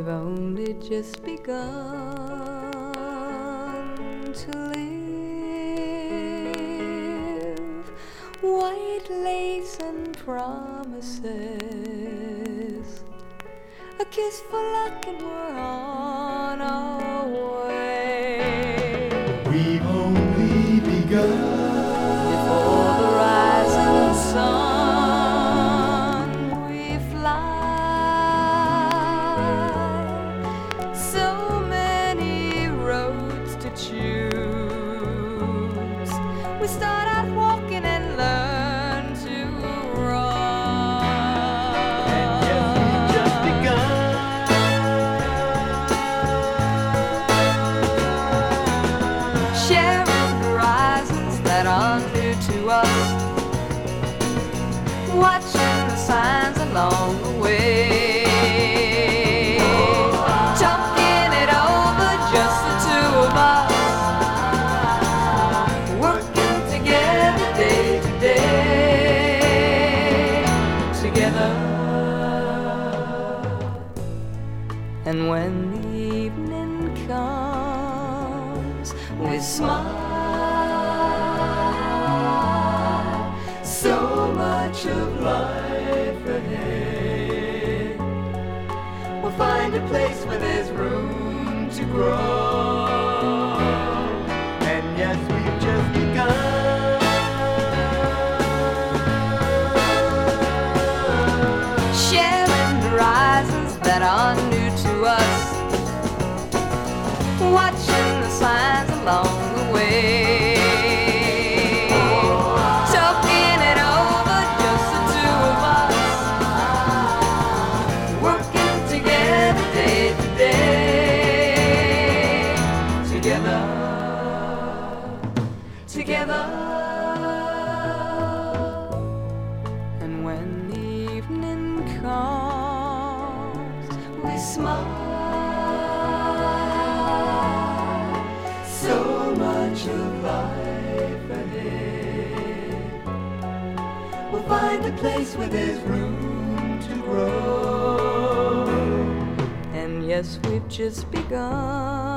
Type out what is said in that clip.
we've only just begun to live. White lace and promises, a kiss for luck and we're on our way. We've only begun. Before the rising sun we fly. So many roads to choose. We start out walking and learn to run. And yes, we've just begun. Sharing horizons that are new to us, watching the signs along the way, talking it over, just the two of us, working together day to day, together. And when the evening comes, we smile. So much of life ahead. We'll find a place where there's room to grow. And yes, we've just begun. Sharing horizons that are new to us, watching the signs along the way, talking it over, just the two of us, working together day to day, together, together. And when the evening comes, we smile. So much of life ahead. We'll find a place where there's room to grow. And yes, we've just begun.